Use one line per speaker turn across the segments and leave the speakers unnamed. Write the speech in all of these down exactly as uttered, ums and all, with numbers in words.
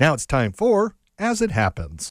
Now it's time for As It Happens.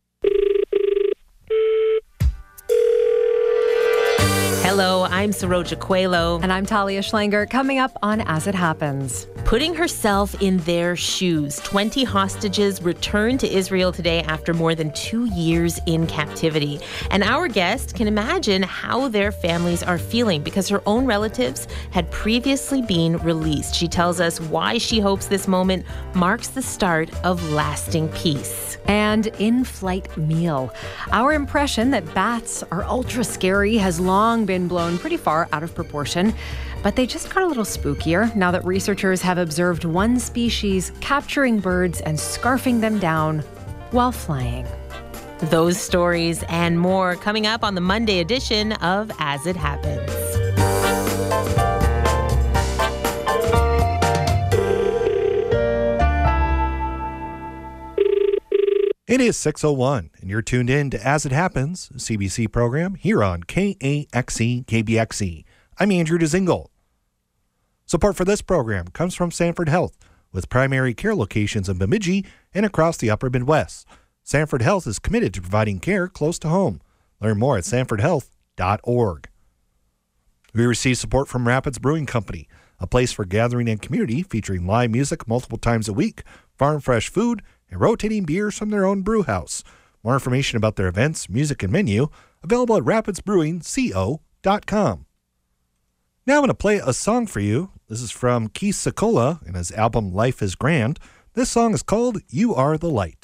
Hello, I'm Saroja Coelho.
And I'm Talia Schlanger. Coming up on As It Happens.
Putting herself in their shoes, twenty hostages returned to Israel today after more than two years in captivity. And our guest can imagine how their families are feeling because her own relatives had previously been released. She tells us why she hopes this moment marks the start of lasting peace.
And in-flight meal. Our impression that bats are ultra scary has long been blown pretty far out of proportion. But they just got a little spookier now that researchers have observed one species capturing birds and scarfing them down while flying.
Those stories and more coming up on the Monday edition of As It Happens.
It is six oh one, and you're tuned in to As It Happens, a C B C program here on K A X E K B X E. I'm Andrew DeZingle. Support for this program comes from Sanford Health, with primary care locations in Bemidji and across the upper Midwest. Sanford Health is committed to providing care close to home. Learn more at sanford health dot org. We receive support from Rapids Brewing Company, a place for gathering and community featuring live music multiple times a week, farm fresh food, and rotating beers from their own brew house. More information about their events, music, and menu available at rapids brewing co dot com. Now I'm going to play a song for you. This is from Keith Secola and his album Life is Grand. This song is called You Are the Light.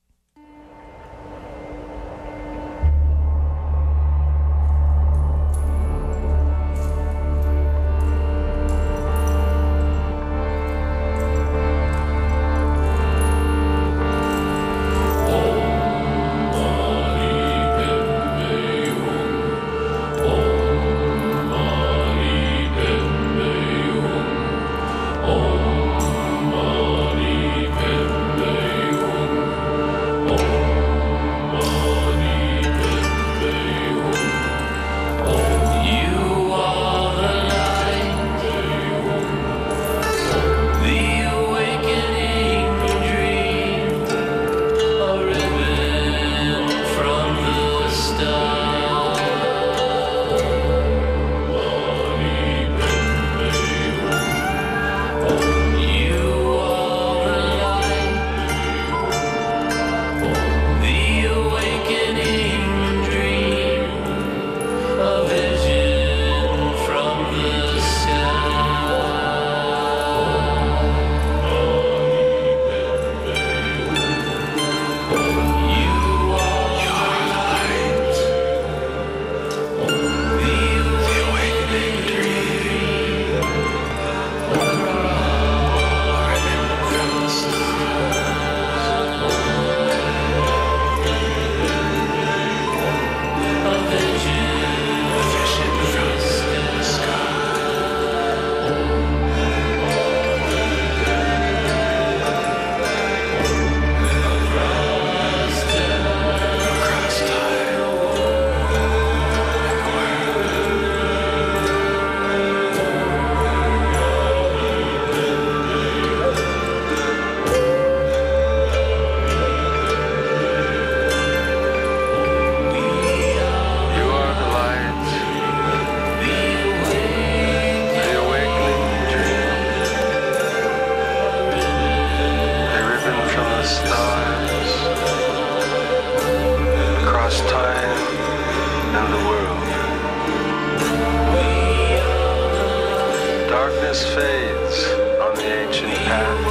darkness fades on the ancient path.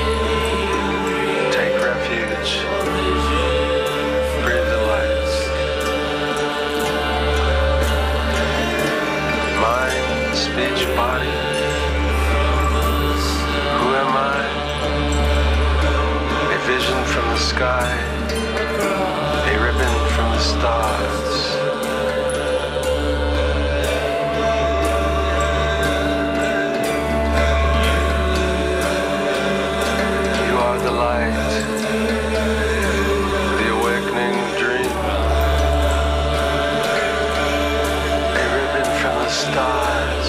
Take refuge, breathe the light. Mind, speech, body. Who am I? A vision from the sky, a ribbon from the stars. The light, the awakening dream, a ribbon from the stars,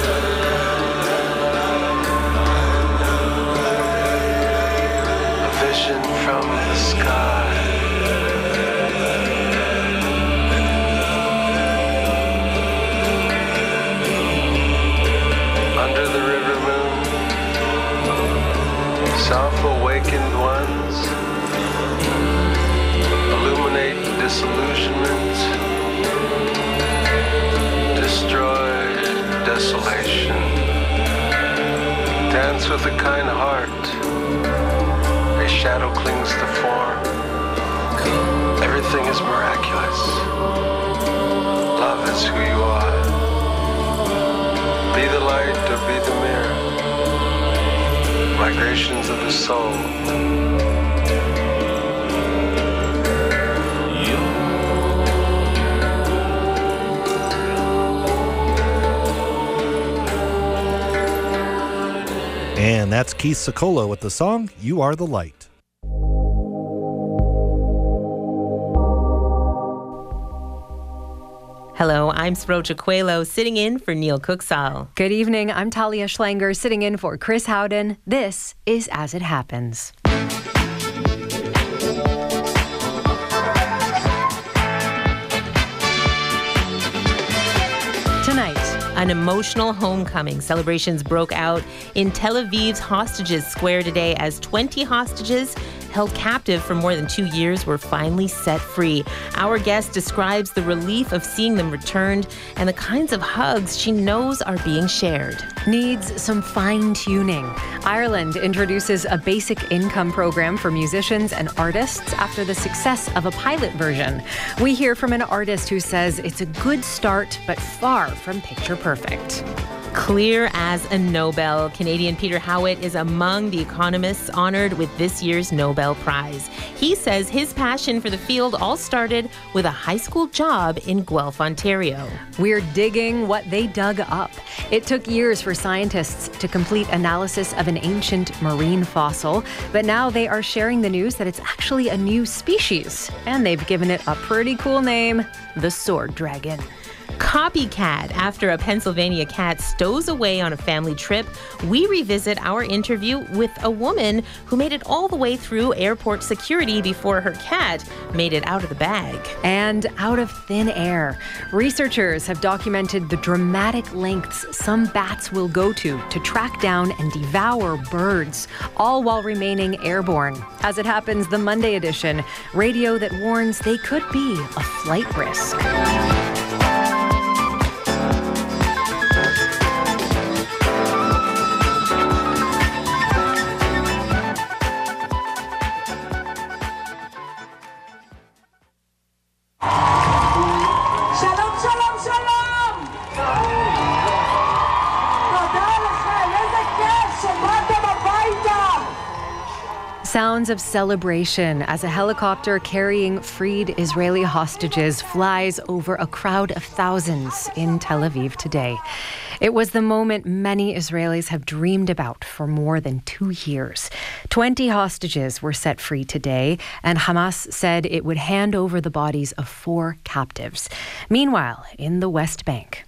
a vision from the sky. Under the river moon, self-awakened ones illuminate disillusionment, destroy desolation, dance with a kind heart. A shadow clings to form. Everything is miraculous. Love is who you are. Be the light or be the mirror. Migrations of the soul.
And that's Keith Sokolo with the song, You Are the Light.
Hello, I'm Sroja Coelho, sitting in for Neil Cooksall.
Good evening, I'm Talia Schlanger, sitting in for Chris Howden. This is As It Happens. Tonight,
an emotional homecoming. Celebrations broke out in Tel Aviv's Hostages Square today as twenty hostages held captive for more than two years were finally set free. Our guest describes the relief of seeing them returned and the kinds of hugs she knows are being shared.
Needs some fine-tuning. Ireland introduces a basic income program for musicians and artists after the success of a pilot version. We hear from an artist who says it's a good start, but far from picture perfect.
Clear as a Nobel, Canadian Peter Howitt is among the economists honored with this year's Nobel Prize. He says his passion for the field all started with a high school job in Guelph, Ontario.
We're digging what they dug up. It took years for scientists to complete analysis of an ancient marine fossil, but now they are sharing the news that it's actually a new species, and they've given it a pretty cool name, the sword dragon.
Copycat. After a Pennsylvania cat stows away on a family trip, we revisit our interview with a woman who made it all the way through airport security before her cat made it out of the bag.
And out of thin air, researchers have documented the dramatic lengths some bats will go to to track down and devour birds, all while remaining airborne. As it happens, the Monday edition, radio that warns they could be a flight risk. Sounds of celebration as a helicopter carrying freed Israeli hostages flies over a crowd of thousands in Tel Aviv today. It was the moment many Israelis have dreamed about for more than two years. twenty hostages were set free today, and Hamas said it would hand over the bodies of four captives. Meanwhile, in the West Bank,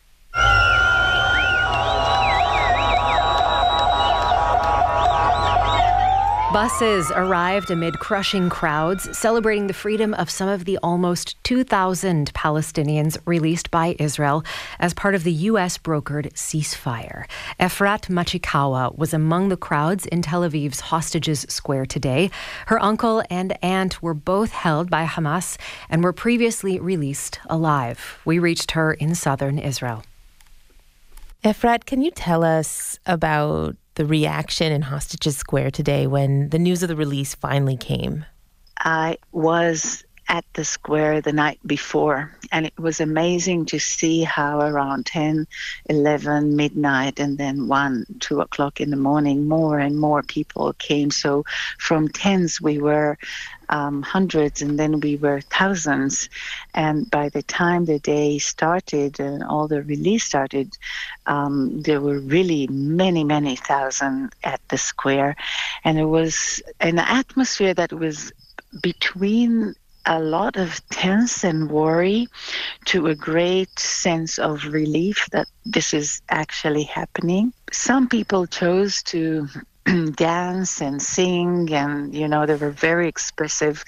buses arrived amid crushing crowds, celebrating the freedom of some of the almost two thousand Palestinians released by Israel as part of the U S-brokered ceasefire. Efrat Machikawa was among the crowds in Tel Aviv's Hostages Square today. Her uncle and aunt were both held by Hamas and were previously released alive. We reached her in southern Israel.
Efrat, can you tell us about the reaction in Hostages Square today when the news of the release finally came?
I was at the square the night before, and it was amazing to see how around ten, eleven, midnight, and then one, two o'clock in the morning, more and more people came. So from tens, we were um, hundreds, and then we were thousands. And by the time the day started and all the release started, um, there were really many, many thousand at the square. And it was an atmosphere that was between a lot of tense and worry to a great sense of relief that this is actually happening. Some people chose to dance and sing, and, you know, they were very expressive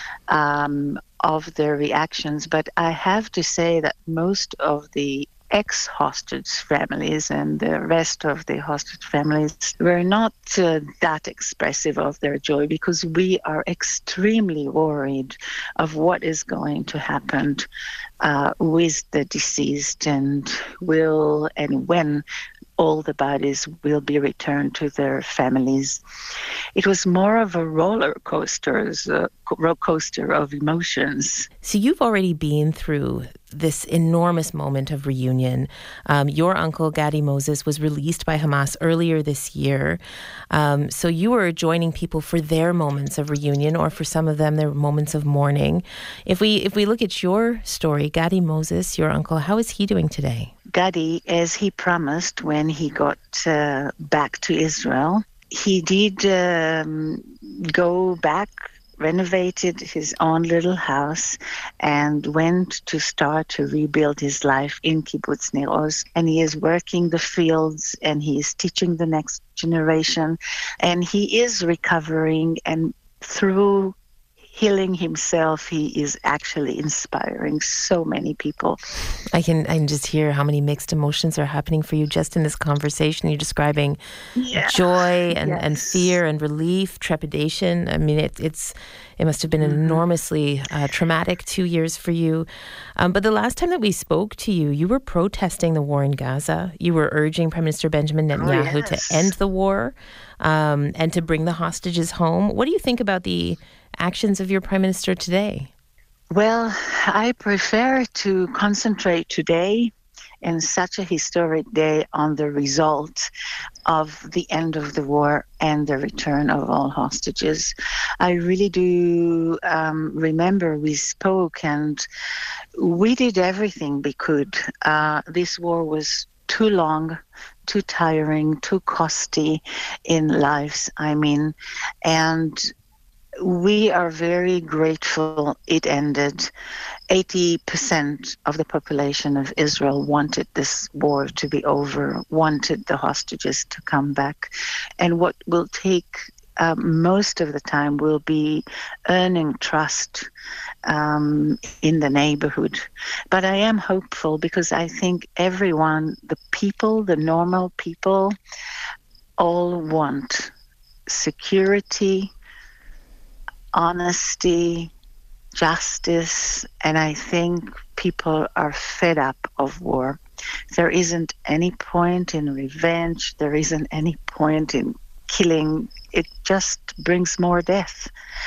um, of their reactions. But I have to say that most of the ex-hostage families and the rest of the hostage families were not uh, that expressive of their joy, because we are extremely worried of what is going to happen uh, with the deceased, and will and when all the bodies will be returned to their families. It was more of a roller coaster, a roller coaster of emotions.
So you've already been through this enormous moment of reunion. Um, your uncle, Gadi Moses, was released by Hamas earlier this year. Um, so you were joining people for their moments of reunion, or for some of them, their moments of mourning. If we if we look at your story, Gadi Moses, your uncle, how is he doing today?
Gadi, as he promised when he got uh, back to Israel, he did um, go back, renovated his own little house, and went to start to rebuild his life in Kibbutz Nir Oz. And he is working the fields, and he is teaching the next generation, and he is recovering, and through healing himself, he is actually inspiring so many people.
I can I can just hear how many mixed emotions are happening for you just in this conversation. You're describing
yeah.
joy and,
yes.
and fear and relief, trepidation. I mean, it, it's it must have been an mm-hmm. enormously uh, traumatic two years for you. Um, but the last time that we spoke to you, you were protesting the war in Gaza. You were urging Prime Minister Benjamin Netanyahu
oh, yes.
to end the war um, and to bring the hostages home. What do you think about the actions of your Prime Minister today?
Well, I prefer to concentrate today, in such a historic day, on the result of the end of the war and the return of all hostages. I really do um, remember we spoke, and we did everything we could. Uh, this war was too long, too tiring, too costly in lives, I mean, and we are very grateful it ended. eighty percent of the population of Israel wanted this war to be over, wanted the hostages to come back. And what will take uh, most of the time will be earning trust um, in the neighborhood. But I am hopeful, because I think everyone, the people, the normal people, all want security, honesty, justice, and I think people are fed up of war. There isn't any point in revenge. There isn't any point in killing. It just brings more death.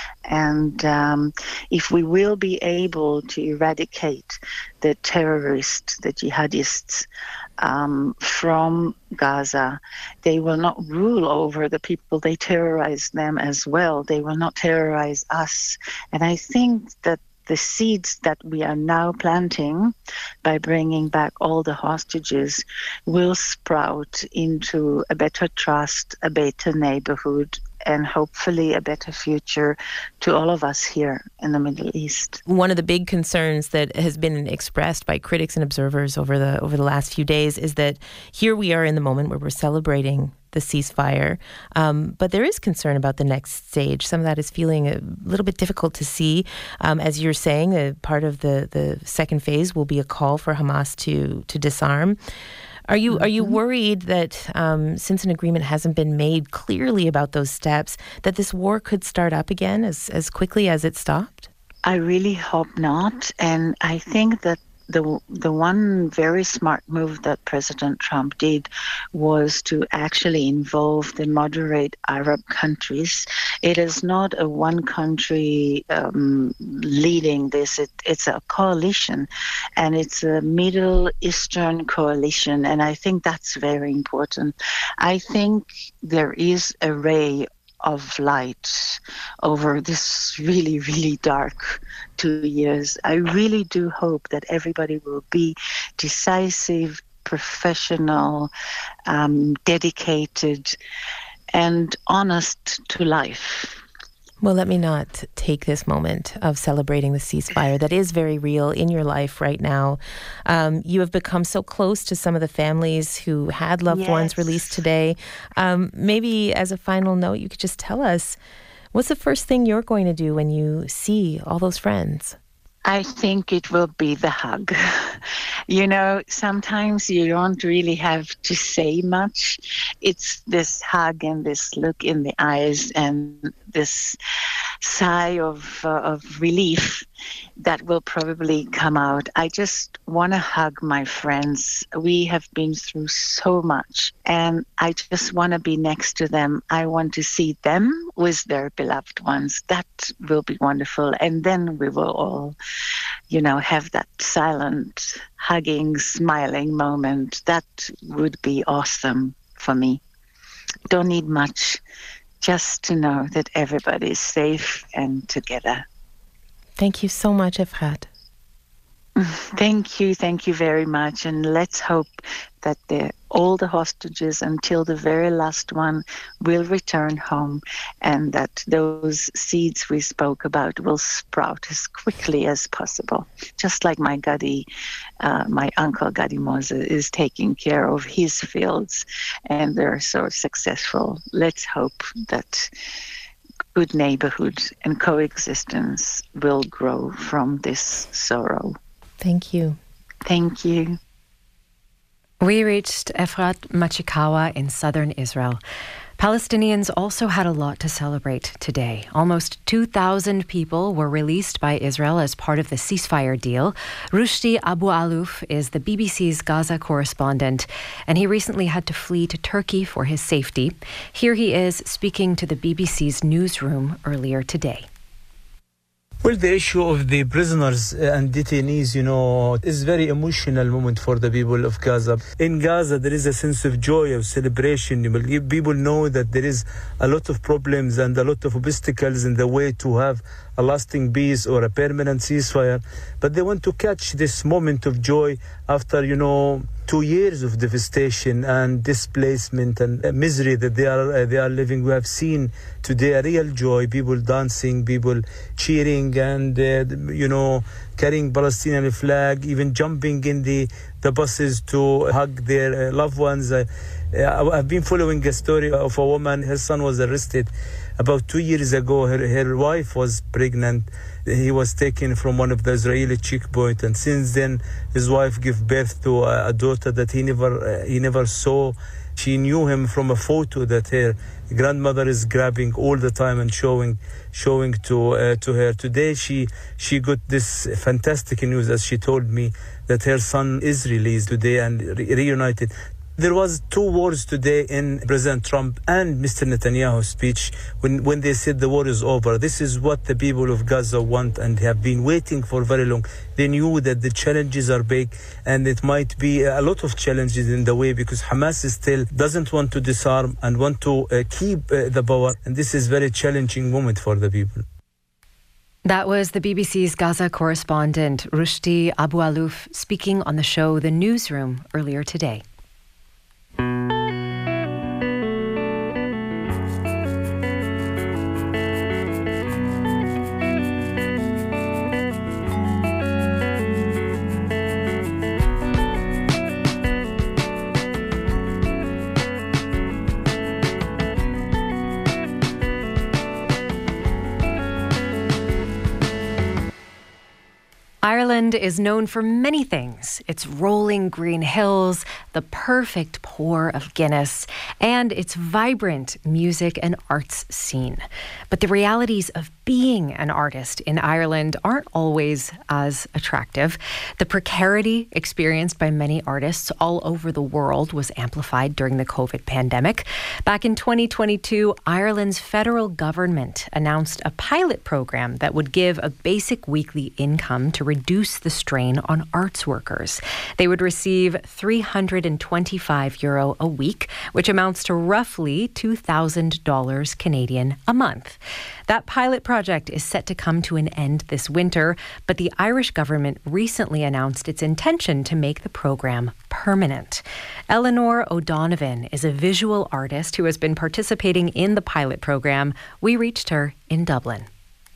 And um, if we will be able to eradicate the terrorists, the jihadists, um, from Gaza, they will not rule over the people. They terrorize them as well. They will not terrorize us. And I think that the seeds that we are now planting by bringing back all the hostages will sprout into a better trust, a better neighborhood, and hopefully a better future to all of us here in the Middle East.
One of the big concerns that has been expressed by critics and observers over the over the last few days is that here we are in the moment where we're celebrating the ceasefire, um, but there is concern about the next stage. Some of that is feeling a little bit difficult to see. Um, as you're saying, a part of the, the second phase will be a call for Hamas to to disarm. Are you are you worried that um, since an agreement hasn't been made clearly about those steps, that this war could start up again as, as quickly as it stopped?
I really hope not. And I think that the the one very smart move that President Trump did was to actually involve the moderate Arab countries. It is not a one country um, leading this. It, it's a coalition, and it's a Middle Eastern coalition, and I think that's very important. I think there is a ray of light over this really, really dark two years. I really do hope that everybody will be decisive, professional, um, dedicated, and honest to life.
Well, let me not take this moment of celebrating the ceasefire that is very real in your life right now. Um, you have become so close to some of the families who had loved
Yes.
ones released today. Um, maybe as a final note, you could just tell us, what's the first thing you're going to do when you see all those friends?
I think it will be the hug. You know, sometimes you don't really have to say much. It's this hug and this look in the eyes and this sigh of uh, of relief that will probably come out. I just want to hug my friends. We have been through so much, and I just want to be next to them. I want to see them with their beloved ones. That will be wonderful. And then we will all, you know, have that silent, hugging, smiling moment. That would be awesome for me. Don't need much, just to know that everybody is safe and together.
Thank you so much, Efrat.
Thank you, thank you very much. And let's hope that the, all the hostages until the very last one will return home, and that those seeds we spoke about will sprout as quickly as possible. Just like my Gadi, uh, my uncle Gadi Mose is taking care of his fields, and they're so successful. Let's hope that good neighborhood and coexistence will grow from this sorrow.
Thank you.
Thank you.
We reached Efrat Machikawa in southern Israel. Palestinians also had a lot to celebrate today. Almost two thousand people were released by Israel as part of the ceasefire deal. Rushdie Abu Alouf is the B B C's Gaza correspondent, and he recently had to flee to Turkey for his safety. Here he is speaking to the B B C's newsroom earlier today.
Well, the issue of the prisoners and detainees, you know, is a very emotional moment for the people of Gaza. In Gaza, there is a sense of joy, of celebration. People know that there is a lot of problems and a lot of obstacles in the way to have a lasting peace or a permanent ceasefire. But they want to catch this moment of joy after, you know, two years of devastation and displacement and misery that they are uh, they are living. We have seen today a real joy, people dancing, people cheering and, uh, you know, carrying Palestinian flag, even jumping in the, the buses to hug their uh, loved ones. Uh, I've been following a story of a woman, her son was arrested about two years ago. Her, her wife was pregnant. He was taken from one of the Israeli checkpoints, and since then his wife gave birth to a, a daughter that he never uh, he never saw. She knew him from a photo that her grandmother is grabbing all the time and showing showing to uh, to her. Today she she got this fantastic news, as she told me, that her son is released today and re- reunited. There was two words today in President Trump and Mister Netanyahu's speech when, when they said the war is over. This is what the people of Gaza want and have been waiting for very long. They knew that the challenges are big and it might be a lot of challenges in the way because Hamas still doesn't want to disarm and want to uh, keep uh, the power. And this is a very challenging moment for the people.
That was the B B C's Gaza correspondent Rushdie Abu Alouf speaking on the show The Newsroom earlier today. Ireland is known for many things. Its rolling green hills, the perfect pour of Guinness, and its vibrant music and arts scene. But the realities of being an artist in Ireland aren't always as attractive. The precarity experienced by many artists all over the world was amplified during the COVID pandemic. Back in twenty twenty-two, Ireland's federal government announced a pilot program that would give a basic weekly income to reduce the strain on arts workers. They would receive three hundred twenty-five euro a week, which amounts to roughly two thousand dollars Canadian a month. That pilot project is set to come to an end this winter, but the Irish government recently announced its intention to make the program permanent. Eleanor O'Donovan is a visual artist who has been participating in the pilot program. We reached her in Dublin.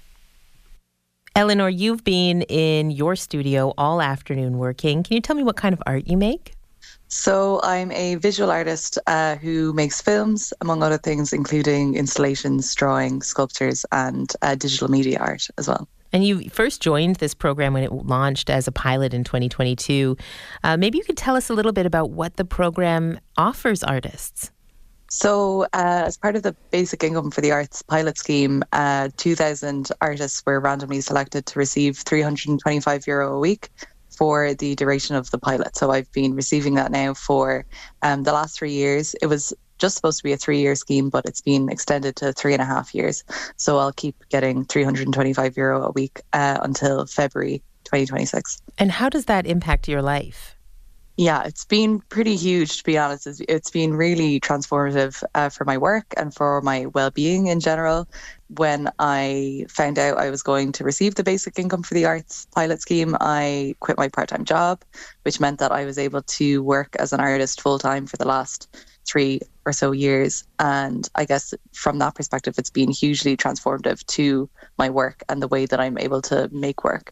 Eleanor, you've been in your studio all afternoon working. Can you tell me what kind of art you make?
So I'm a visual artist uh, who makes films, among other things, including installations, drawing, sculptures, and uh, digital media art as well.
And you first joined this program when it launched as a pilot in twenty twenty-two. Uh, maybe you could tell us a little bit about what the program offers artists.
So uh, as part of the Basic Income for the Arts pilot scheme, uh, two thousand artists were randomly selected to receive three hundred twenty-five euro a week for the duration of the pilot. So I've been receiving that now for um, the last three years. It was just supposed to be a three-year scheme, but it's been extended to three and a half years. So I'll keep getting three hundred twenty-five euro a week uh, until February twenty twenty-six.
And how does that impact your life?
Yeah, it's been pretty huge, to be honest. It's, it's been really transformative uh, for my work and for my well-being in general. When I found out I was going to receive the Basic Income for the Arts pilot scheme, I quit my part-time job, which meant that I was able to work as an artist full-time for the last three or so years. And I guess from that perspective, it's been hugely transformative to my work and the way that I'm able to make work.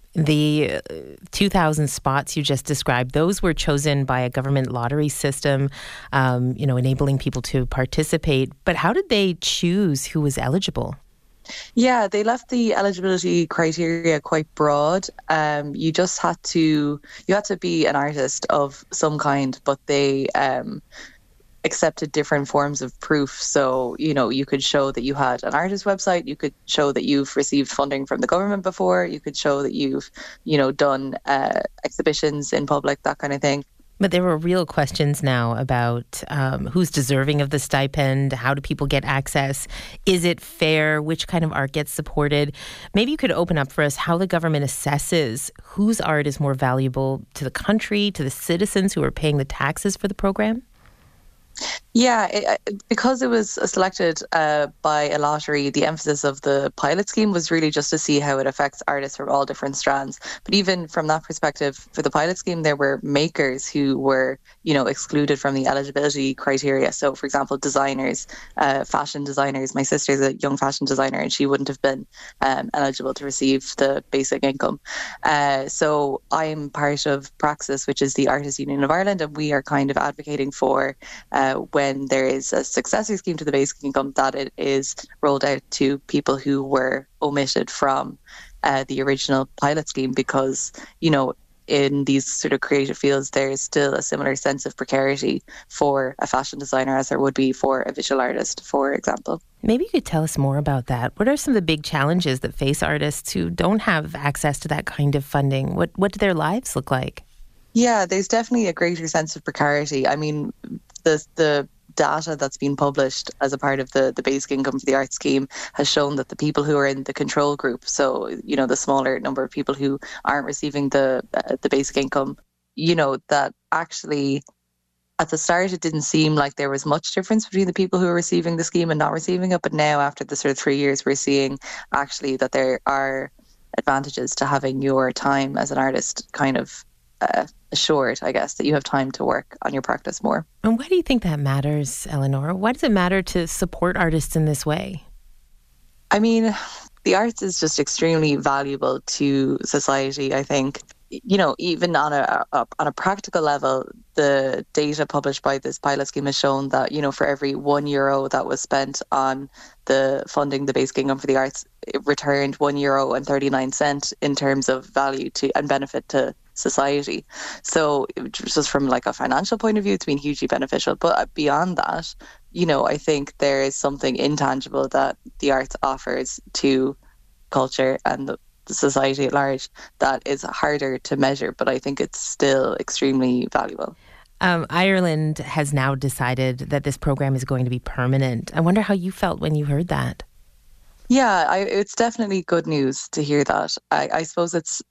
The uh, two thousand spots you just described, those were chosen by a government lottery system, um, you know, enabling people to participate. But how did they choose who was eligible?
Yeah, they left the eligibility criteria quite broad. Um, you just had to, you had to be an artist of some kind, but they um, accepted different forms of proof. So, you know, you could show that you had an artist website, you could show that you've received funding from the government before, you could show that you've, you know, done uh, exhibitions in public, that kind of thing.
But there were real questions now about um, who's deserving of the stipend, how do people get access, is it fair, which kind of art gets supported. Maybe you could open up for us how the government assesses whose art is more valuable to the country, to the citizens who are paying the taxes for the program?
Yeah, it, because it was selected uh, by a lottery, the emphasis of the pilot scheme was really just to see how it affects artists from all different strands. But even from that perspective, for the pilot scheme, there were makers who were, you know, excluded from the eligibility criteria. So, for example, designers, uh, fashion designers. My sister's a young fashion designer, and she wouldn't have been um, eligible to receive the basic income. Uh, so I'm part of Praxis, which is the Artists Union of Ireland, and we are kind of advocating for uh, when there is a successor scheme to the basic income, that it is rolled out to people who were omitted from uh, the original pilot scheme, because, you know, in these sort of creative fields, there is still a similar sense of precarity for a fashion designer as there would be for a visual artist, for example.
Maybe you could tell us more about that. What are some of the big challenges that face artists who don't have access to that kind of funding? What what do their lives look like?
Yeah, there's definitely a greater sense of precarity. I mean, the the data that's been published as a part of the, the basic income for the arts scheme has shown that the people who are in the control group, so, you know, the smaller number of people who aren't receiving the uh, the basic income, you know, that actually at the start it didn't seem like there was much difference between the people who are receiving the scheme and not receiving it. But now, after the sort of three years, we're seeing actually that there are advantages to having your time as an artist kind of uh, assured, I guess, that you have time to work on your practice more.
And why do you think that matters, Eleanor? Why does it matter to support artists in this way?
I mean, the arts is just extremely valuable to society, I think. You know, even on a, a on a practical level, the data published by this pilot scheme has shown that, you know, for every one euro that was spent on the funding the basic income for the arts, it returned one euro and thirty-nine cent in terms of value to and benefit to society. So just from like a financial point of view, it's been hugely beneficial. But beyond that, you know, I think there is something intangible that the arts offers to culture and the society at large that is harder to measure, but I think it's still extremely valuable.
Um, Ireland has now decided that this program is going to be permanent. I wonder how you felt when you heard that.
Yeah, I, it's definitely good news to hear that. I, I suppose it's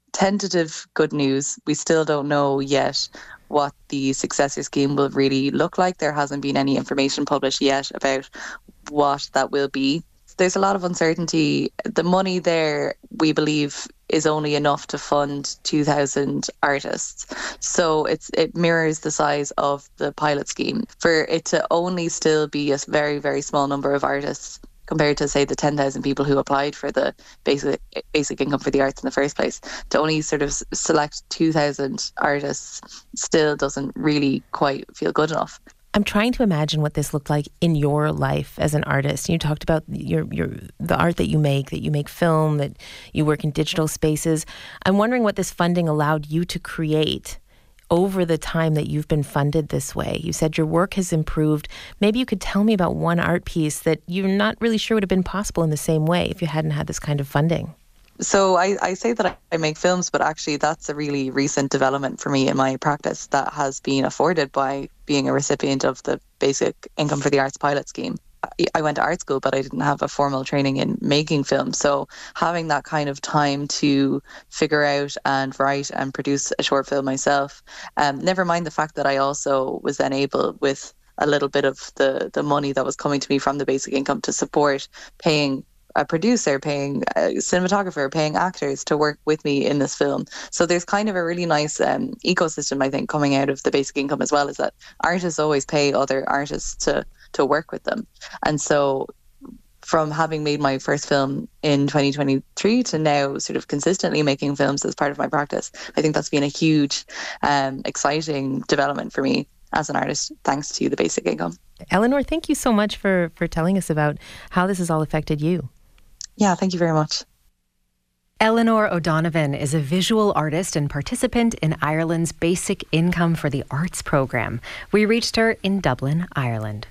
tentative good news. We still don't know yet what the successor scheme will really look like. There hasn't been any information published yet about what that will be. There's a lot of uncertainty. The money there, we believe, is only enough to fund two thousand artists. So it's it mirrors the size of the pilot scheme. For it to only still be a very, very small number of artists compared to, say, the ten thousand people who applied for the basic basic income for the arts in the first place, to only sort of select two thousand artists still doesn't really quite feel good enough.
I'm trying to imagine what this looked like in your life as an artist. You talked about your your the art that you make, that you make film, that you work in digital spaces. I'm wondering what this funding allowed you to create over the time that you've been funded this way. You said your work has improved. Maybe you could tell me about one art piece that you're not really sure would have been possible in the same way if you hadn't had this kind of funding.
So I, I say that I make films, but actually that's a really recent development for me in my practice that has been afforded by being a recipient of the Basic Income for the Arts pilot scheme. I went to art school, but I didn't have a formal training in making films. So having that kind of time to figure out and write and produce a short film myself, um, never mind the fact that I also was then able, with a little bit of the, the money that was coming to me from the Basic Income, to support paying a producer, paying a cinematographer, paying actors to work with me in this film. So there's kind of a really nice um, ecosystem, I think, coming out of the Basic Income as well, is that artists always pay other artists to to work with them. And so from having made my first film in twenty twenty-three to now sort of consistently making films as part of my practice, I think that's been a huge, um, exciting development for me as an artist, thanks to the Basic Income.
Eleanor, thank you so much for, for telling us about how this has all affected you.
Yeah, thank you very much.
Eleanor O'Donovan is a visual artist and participant in Ireland's Basic Income for the Arts programme. We reached her in Dublin, Ireland.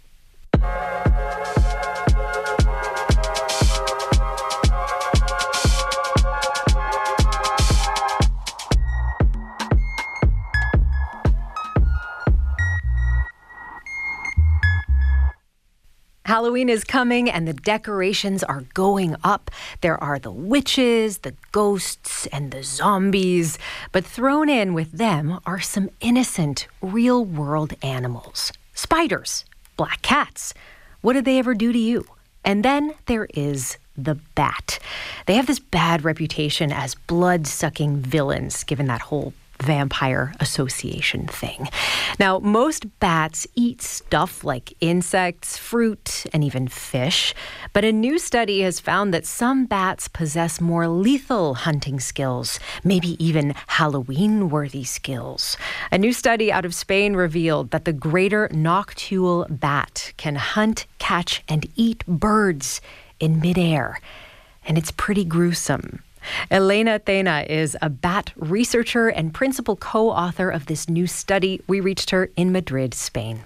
Halloween is coming and the decorations are going up. There are the witches, the ghosts, and the zombies. But thrown in with them are some innocent, real-world animals. Spiders, black cats. What did they ever do to you? And then there is the bat. They have this bad reputation as blood-sucking villains, given that whole vampire association thing. Now, most bats eat stuff like insects, fruit, and even fish. But a new study has found that some bats possess more lethal hunting skills, maybe even Halloween-worthy skills. A new study out of Spain revealed that the greater noctule bat can hunt, catch, and eat birds in midair. And it's pretty gruesome. Elena Tena is a bat researcher and principal co-author of this new study. We reached her in Madrid, Spain.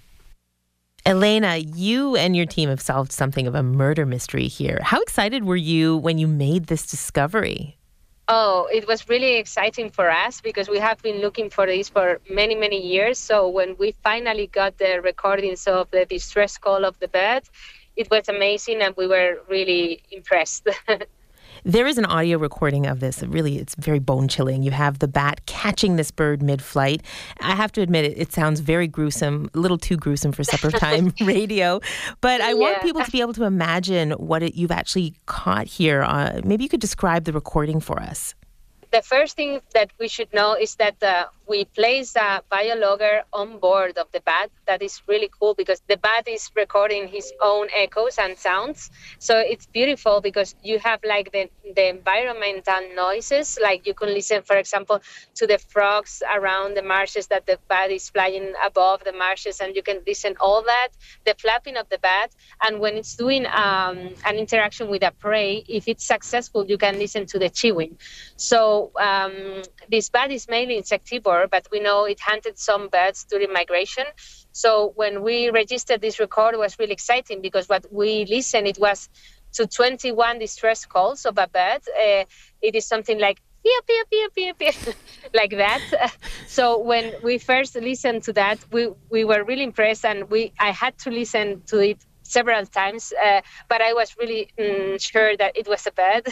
Elena, you and your team have solved something of a murder mystery here. How excited were you when you made this discovery?
Oh, it was really exciting for us because we have been looking for this for many, many years. So when we finally got the recordings of the distress call of the bird, it was amazing and we were really impressed.
There is an audio recording of this. Really, it's very bone-chilling. You have the bat catching this bird mid-flight. I have to admit, it, it sounds very gruesome, a little too gruesome for supper time radio. But I yeah. want people to be able to imagine what it, you've actually caught here. Uh, maybe you could describe the recording for us.
The first thing that we should know is that uh, we place a biologger on board of the bat. That is really cool because the bat is recording his own echoes and sounds. So it's beautiful because you have like the, the environmental noises, like you can listen, for example, to the frogs around the marshes that the bat is flying above the marshes, and you can listen all that, the flapping of the bat. And when it's doing um, an interaction with a prey, if it's successful, you can listen to the chewing. So um, this bat is mainly insectivore, but we know it hunted some birds during migration. So when we registered this record, it was really exciting because what we listened, it was to twenty-one distress calls of a bird. Uh, it is something like pia, pia, pia, pia, pia, like that. So when we first listened to that, we, we were really impressed, and we I had to listen to it several times, uh, but I was really um, sure that it was a bird.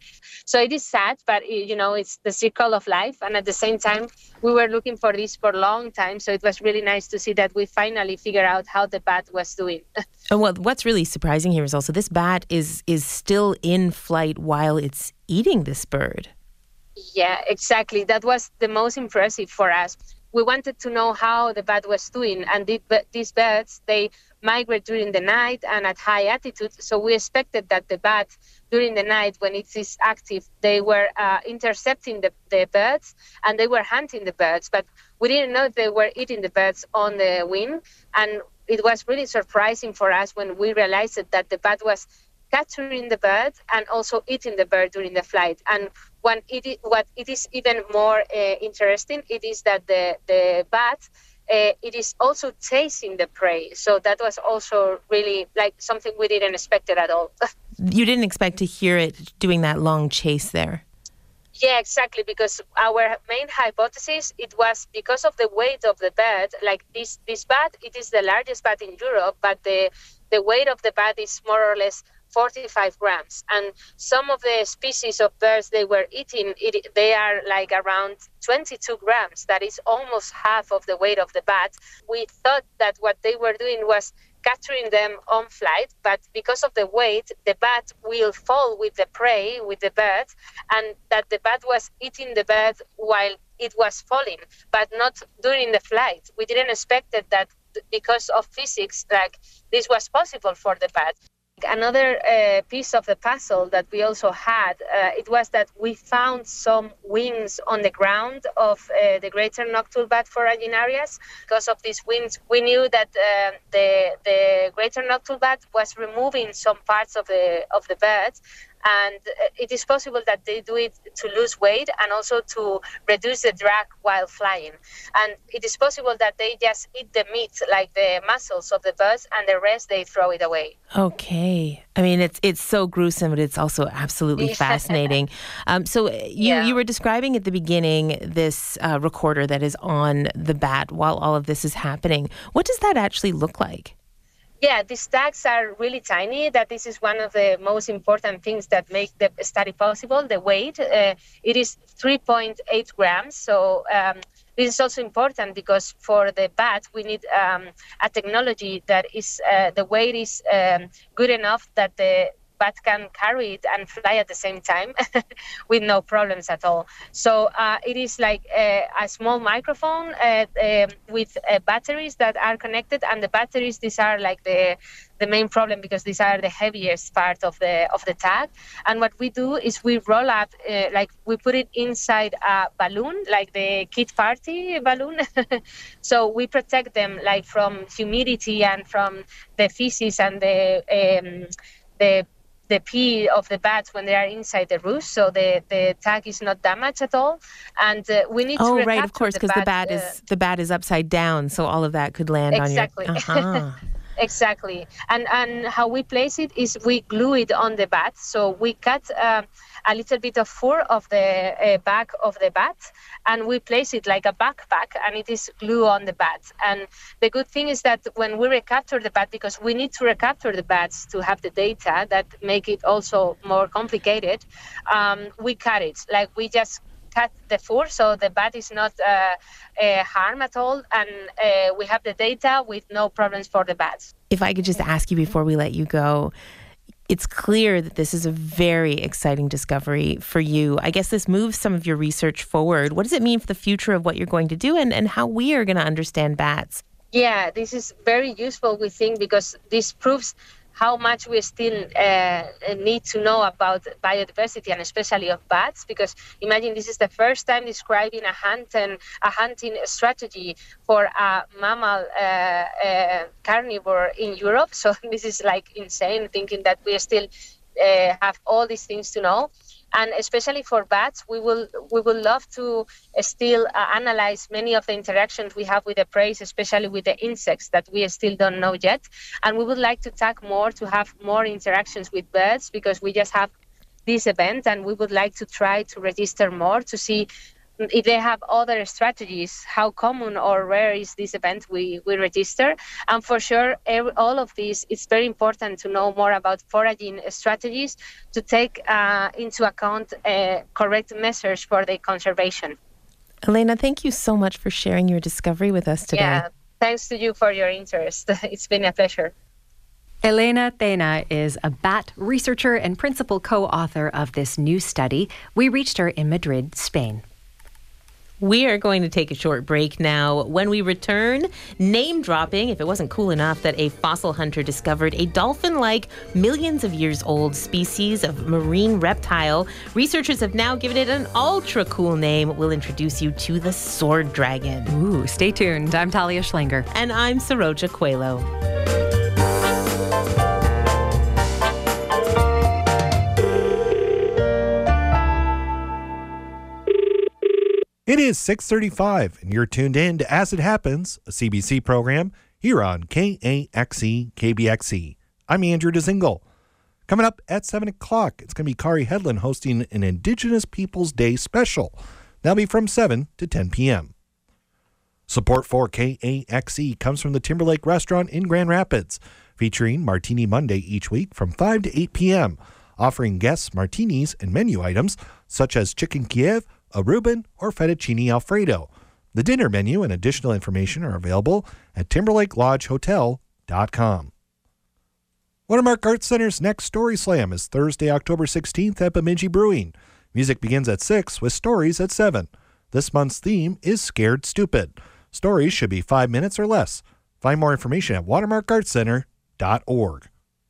So it is sad, but you know, it's the circle of life. And at the same time, we were looking for this for a long time. So it was really nice to see that we finally figured out how the bat was doing.
And well, what's really surprising here is also this bat is is still in flight while it's eating this bird.
Yeah, exactly. That was the most impressive for us. We wanted to know how the bat was doing, and the, these birds, they migrate during the night and at high altitude. So we expected that the bat, during the night when it is active, they were uh, intercepting the, the birds and they were hunting the birds. But we didn't know they were eating the birds on the wing. And it was really surprising for us when we realized that the bat was capturing the bird and also eating the bird during the flight. And when it is, what it is even more uh, interesting, it is that the, the bat, uh, it is also chasing the prey. So that was also really like something we didn't expect it at all.
You didn't expect to hear it doing that long chase there.
Yeah, exactly, because our main hypothesis, it was because of the weight of the bat. Like this, this bat, it is the largest bat in Europe, but the, the weight of the bat is more or less forty-five grams. And some of the species of birds they were eating, it, they are like around twenty-two grams. That is almost half of the weight of the bat. We thought that what they were doing was capturing them on flight, but because of the weight, the bat will fall with the prey, with the bird, and that the bat was eating the bird while it was falling, but not during the flight. We didn't expect it that because of physics, like this was possible for the bat. Another uh, piece of the puzzle that we also had, uh, it was that we found some wings on the ground of uh, the greater noctule bat Foraginarias. Because of these wings, we knew that uh, the the greater noctule bat was removing some parts of the of the bird. And it is possible that they do it to lose weight and also to reduce the drag while flying. And it is possible that they just eat the meat, like the muscles of the birds, and the rest they throw it away.
Okay. I mean, it's it's so gruesome, but it's also absolutely fascinating. Um, so you,
Yeah.
you were describing at the beginning this uh, recorder that is on the bat while all of this is happening. What does that actually look like?
Yeah, these tags are really tiny. That this is one of the most important things that make the study possible, the weight. Uh, it is three point eight grams. So um, this is also important because for the bat, we need um, a technology that is, uh, the weight is um, good enough that the bat can carry it and fly at the same time with no problems at all. So uh, it is like a, a small microphone uh, uh, with uh, batteries that are connected, and the batteries, these are like the the main problem because these are the heaviest part of the of the tag. And what we do is we roll up, uh, like we put it inside a balloon, like the kid party balloon. So we protect them like from humidity and from the feces and the um, the the pee of the bats when they are inside the roost, so the, the tag is not damaged at all. And uh, we need
Oh,
to
right, of course, because the bat
uh,
is the bat is upside down, so all of that could land
exactly.
on your. Uh-huh.
Exactly. And and how we place it is we glue it on the bat. So we cut uh, a little bit of fur of the uh, back of the bat, and we place it like a backpack, and it is glue on the bat. And the good thing is that when we recapture the bat, because we need to recapture the bats to have the data that make it also more complicated, um, we cut it. Like we just cut the fur, so the bat is not uh, uh, harmed at all, and uh, we have the data with no problems for the bats.
If I could just ask you before we let you go, it's clear that this is a very exciting discovery for you. I guess this moves some of your research forward. What does it mean for the future of what you're going to do and, and how we are going to understand bats?
Yeah, this is very useful, we think, because this proves how much we still uh, need to know about biodiversity and especially of bats, because imagine this is the first time describing a hunting, a hunting strategy for a mammal uh, uh, carnivore in Europe. So this is like insane, thinking that we still uh, have all these things to know. And especially for bats, we will we will love to uh, still uh, analyze many of the interactions we have with the prey, especially with the insects that we still don't know yet. And we would like to talk more, to have more interactions with birds, because we just have this event, and we would like to try to register more to see if they have other strategies, how common or rare is this event we, we register. And for sure, every, all of these, it's very important to know more about foraging strategies to take uh, into account uh, correct measures for the conservation.
Elena, thank you so much for sharing your discovery with us today.
Yeah, thanks to you for your interest. It's been a pleasure.
Elena Tena is a bat researcher and principal co-author of this new study. We reached her in Madrid, Spain.
We are going to take a short break now. When we return, name dropping, if it wasn't cool enough that a fossil hunter discovered a dolphin-like, millions of years old species of marine reptile. Researchers have now given it an ultra cool name. We'll introduce you to the sword dragon.
Ooh, stay tuned. I'm Talia Schlenger.
And I'm Saroja Coelho.
It is six thirty-five, and you're tuned in to As It Happens, a C B C program here on K A X E K B X E. I'm Andrew Dezingle. Coming up at seven o'clock, it's going to be Kari Hedlund hosting an Indigenous Peoples Day special. That'll be from seven to ten p.m. Support for K A X E comes from the Timberlake Restaurant in Grand Rapids, featuring Martini Monday each week from five to eight p.m., offering guests martinis and menu items such as chicken Kiev, a Reuben, or fettuccine Alfredo. The dinner menu and additional information are available at timberlake lodge hotel dot com. Watermark Arts Center's next Story Slam is Thursday, October sixteenth at Bemidji Brewing. Music begins at six with stories at seven. This month's theme is Scared Stupid. Stories should be five minutes or less. Find more information at watermark arts center dot org.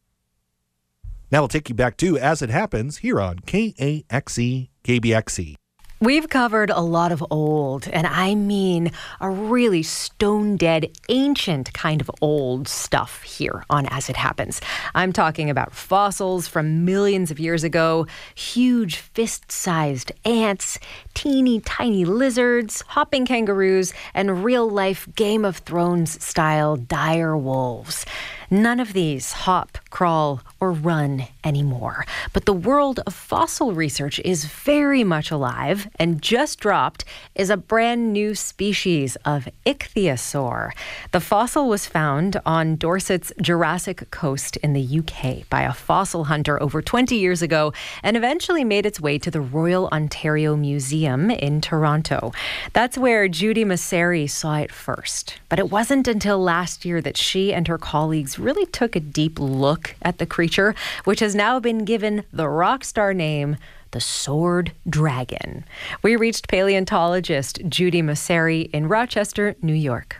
Now we'll take you back to As It Happens here on K A X E K B X E.
We've covered a lot of old, and I mean a really stone-dead, ancient kind of old stuff here on As It Happens. I'm talking about fossils from millions of years ago, huge fist-sized ants, teeny tiny lizards, hopping kangaroos, and real-life Game of Thrones-style dire wolves. None of these hop, crawl, or run anymore. But the world of fossil research is very much alive, and just dropped is a brand new species of ichthyosaur. The fossil was found on Dorset's Jurassic Coast in the U K by a fossil hunter over twenty years ago and eventually made its way to the Royal Ontario Museum in Toronto. That's where Judy Masseri saw it first. But it wasn't until last year that she and her colleagues really took a deep look at the creature, which has now been given the rock star name, the sword dragon. We reached paleontologist Judy Masseri in Rochester, New York.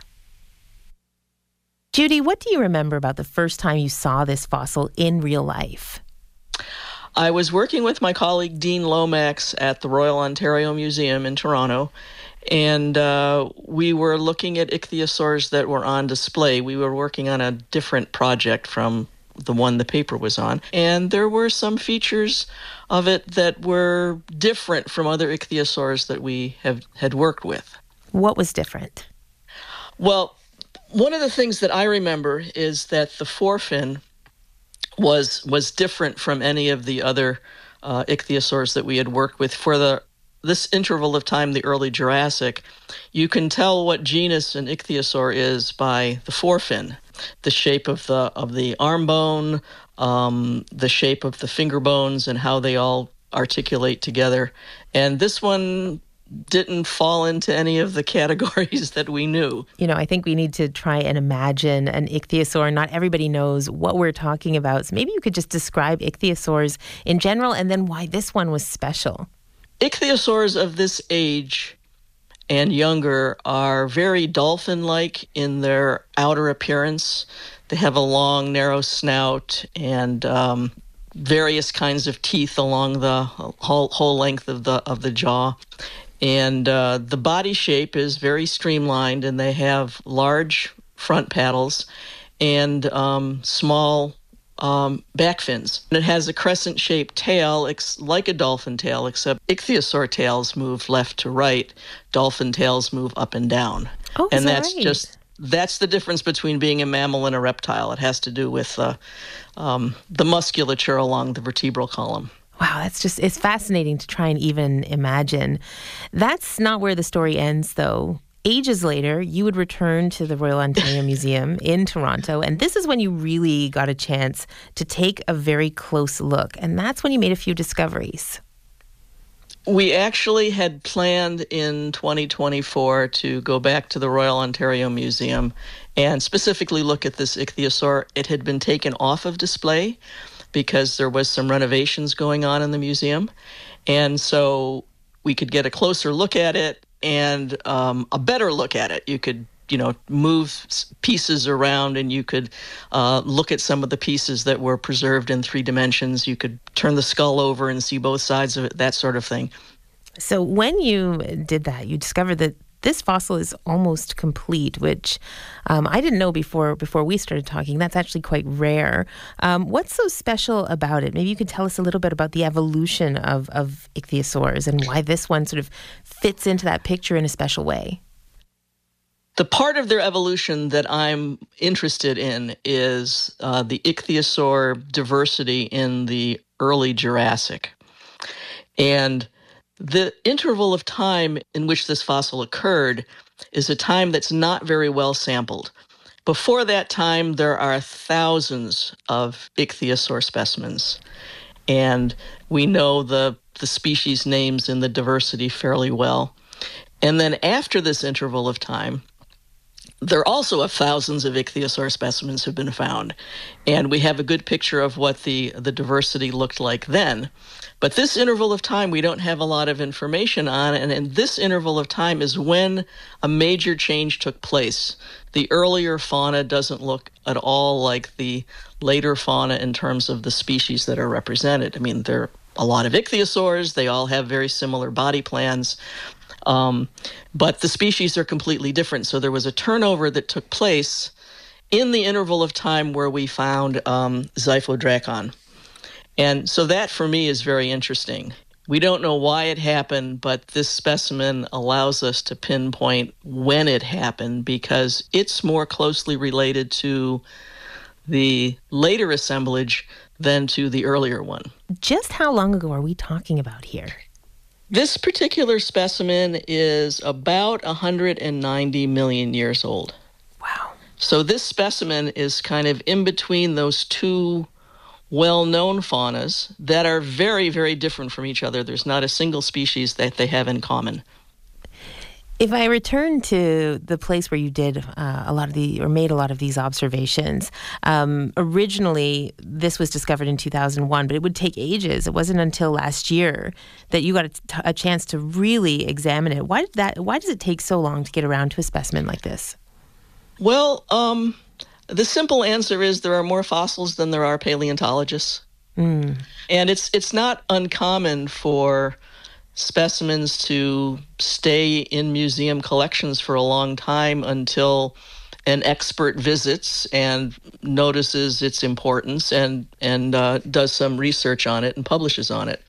Judy, what do you remember about the first time you saw this fossil in real life?
I was working with my colleague Dean Lomax at the Royal Ontario Museum in Toronto, and uh, we were looking at ichthyosaurs that were on display. We were working on a different project from the one the paper was on, and there were some features of it that were different from other ichthyosaurs that we have had worked with.
What was different?
Well, one of the things that I remember is that the forefin was was different from any of the other uh, ichthyosaurs that we had worked with. For the this interval of time, the early Jurassic, you can tell what genus an ichthyosaur is by the forefin, the shape of the of the arm bone, um, the shape of the finger bones, and how they all articulate together. And this one didn't fall into any of the categories that we knew.
You know, I think we need to try and imagine an ichthyosaur. Not everybody knows what we're talking about. So maybe you could just describe ichthyosaurs in general and then why this one was special.
Ichthyosaurs of this age and younger are very dolphin-like in their outer appearance. They have a long, narrow snout and um, various kinds of teeth along the whole, whole length of the of the jaw. And uh, the body shape is very streamlined, and they have large front paddles and um, small um, back fins. And it has a crescent-shaped tail, ex- like a dolphin tail, except ichthyosaur tails move left to right. Dolphin tails move up and down.
Oh,
and
is that
that's
right?
just that's the difference between being a mammal and a reptile. It has to do with uh, um, the musculature along the vertebral column.
Wow, that's just, it's fascinating to try and even imagine. That's not where the story ends, though. Ages later, you would return to the Royal Ontario Museum in Toronto, and this is when you really got a chance to take a very close look, and that's when you made a few discoveries.
We actually had planned in twenty twenty-four to go back to the Royal Ontario Museum and specifically look at this ichthyosaur. It had been taken off of display because there was some renovations going on in the museum, and so we could get a closer look at it and um, a better look at it. You could, you know, move pieces around and you could uh, look at some of the pieces that were preserved in three dimensions. You could turn the skull over and see both sides of it, that sort of thing.
So when you did that, you discovered that this fossil is almost complete, which um, I didn't know before before we started talking. That's actually quite rare. Um, what's so special about it? Maybe you could tell us a little bit about the evolution of, of ichthyosaurs and why this one sort of fits into that picture in a special way.
The part of their evolution that I'm interested in is uh, the ichthyosaur diversity in the early Jurassic. And the interval of time in which this fossil occurred is a time that's not very well sampled. Before that time, there are thousands of ichthyosaur specimens, and we know the, the species names and the diversity fairly well. And then after this interval of time, there also are thousands of ichthyosaur specimens have been found, and we have a good picture of what the, the diversity looked like then. But this interval of time we don't have a lot of information on, and in this interval of time is when a major change took place. The earlier fauna doesn't look at all like the later fauna in terms of the species that are represented. I mean, there are a lot of ichthyosaurs. They all have very similar body plans. Um, but the species are completely different. So there was a turnover that took place in the interval of time where we found um, Xiphiodracon. And so that, for me, is very interesting. We don't know why it happened, but this specimen allows us to pinpoint when it happened because it's more closely related to the later assemblage than to the earlier one.
Just how long ago are we talking about here?
This particular specimen is about one hundred ninety million years old.
Wow.
So this specimen is kind of in between those two well-known faunas that are very, very different from each other. There's not a single species that they have in common.
If I return to the place where you did uh, a lot of the, or made a lot of these observations, um, originally this was discovered in two thousand one, but it would take ages. It wasn't until last year that you got a, t- a chance to really examine it. Why did that? Why does it take so long to get around to a specimen like this?
Well, um, the simple answer is there are more fossils than there are paleontologists,
mm.
and it's it's not uncommon for specimens to stay in museum collections for a long time until an expert visits and notices its importance and, and uh, does some research on it and publishes on it.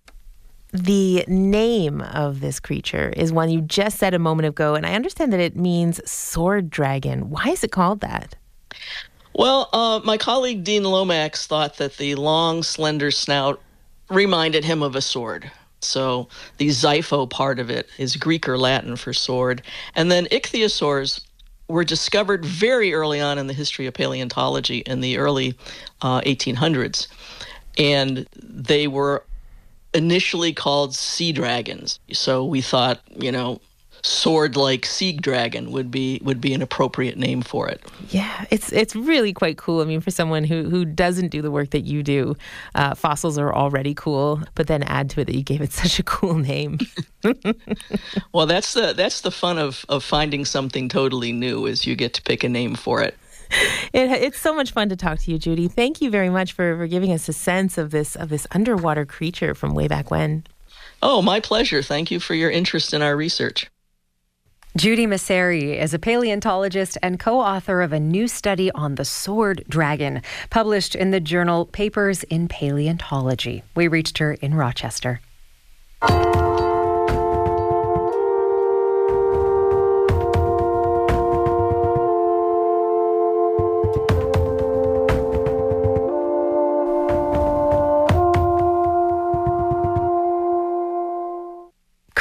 The name of this creature is one you just said a moment ago, and I understand that it means sword dragon. Why is it called that?
Well, uh, my colleague Dean Lomax thought that the long, slender snout reminded him of a sword. So the xipho part of it is Greek or Latin for sword. And then ichthyosaurs were discovered very early on in the history of paleontology in the early uh, eighteen hundreds. And they were initially called sea dragons. So we thought, you know, sword-like sea dragon would be would be an appropriate name for it.
Yeah, it's it's really quite cool. I mean, for someone who, who doesn't do the work that you do, uh, fossils are already cool, but then add to it that you gave it such a cool name.
Well, that's the that's the fun of, of finding something totally new is you get to pick a name for it.
It, it's so much fun to talk to you, Judy. Thank you very much for, for giving us a sense of this of this underwater creature from way back when.
Oh, my pleasure. Thank you for your interest in our research.
Judy Messeri is a paleontologist and co-author of a new study on the sword dragon, published in the journal Papers in Paleontology. We reached her in Rochester.